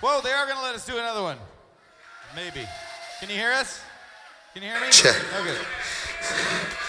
Whoa, they are going to let us do another one. Maybe. Can you hear us? Can you hear me? Check. Okay.